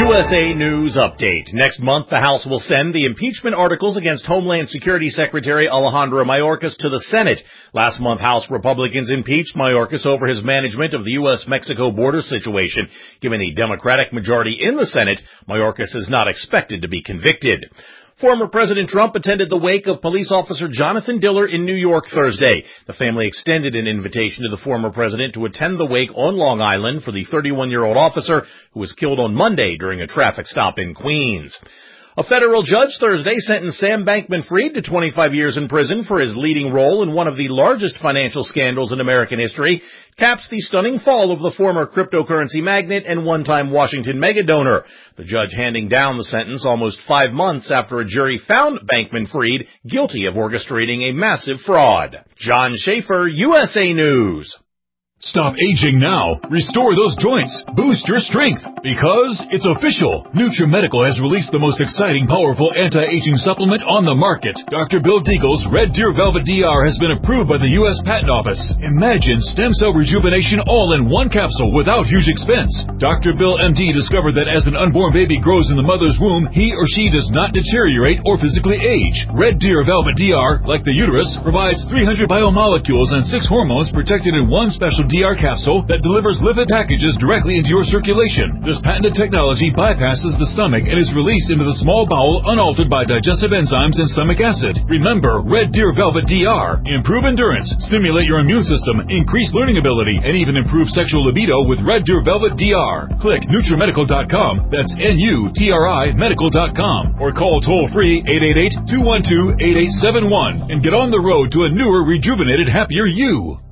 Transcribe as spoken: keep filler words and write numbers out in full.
U S A News Update. Next month, the House will send the impeachment articles against Homeland Security Secretary Alejandro Mayorkas to the Senate. Last month, House Republicans impeached Mayorkas over his management of the U S Mexico border situation. Given the Democratic majority in the Senate, Mayorkas is not expected to be convicted. Former President Trump attended the wake of police officer Jonathan Diller in New York Thursday. The family extended an invitation to the former president to attend the wake on Long Island for the thirty-one-year-old officer who was killed on Monday during a traffic stop in Queens. A federal judge Thursday sentenced Sam Bankman-Fried to twenty-five years in prison for his leading role in one of the largest financial scandals in American history. Caps the stunning fall of the former cryptocurrency magnate and one-time Washington megadonor. The judge handing down the sentence almost five months after a jury found Bankman-Fried guilty of orchestrating a massive fraud. John Schaefer, U S A News. Stop aging now. Restore those joints. Boost your strength. Because it's official. NutriMedical has released the most exciting, powerful anti-aging supplement on the market. Doctor Bill Deagle's Red Deer Velvet D R has been approved by the U S Patent Office. Imagine stem cell rejuvenation all in one capsule without huge expense. Doctor Bill M D discovered that as an unborn baby grows in the mother's womb, he or she does not deteriorate or physically age. Red Deer Velvet D R, like the uterus, provides three hundred biomolecules and six hormones protected in one special D R capsule that delivers lipid packages directly into your circulation. This patented technology bypasses the stomach and is released into the small bowel unaltered by digestive enzymes and stomach acid. Remember, Red Deer Velvet D R. Improve endurance, stimulate your immune system, increase learning ability, and even improve sexual libido with Red Deer Velvet D R. Click NutriMedical dot com, that's N U T R I medical dot com, or call toll-free eight eight eight, two one two, eight eight seven one and get on the road to a newer, rejuvenated, happier you.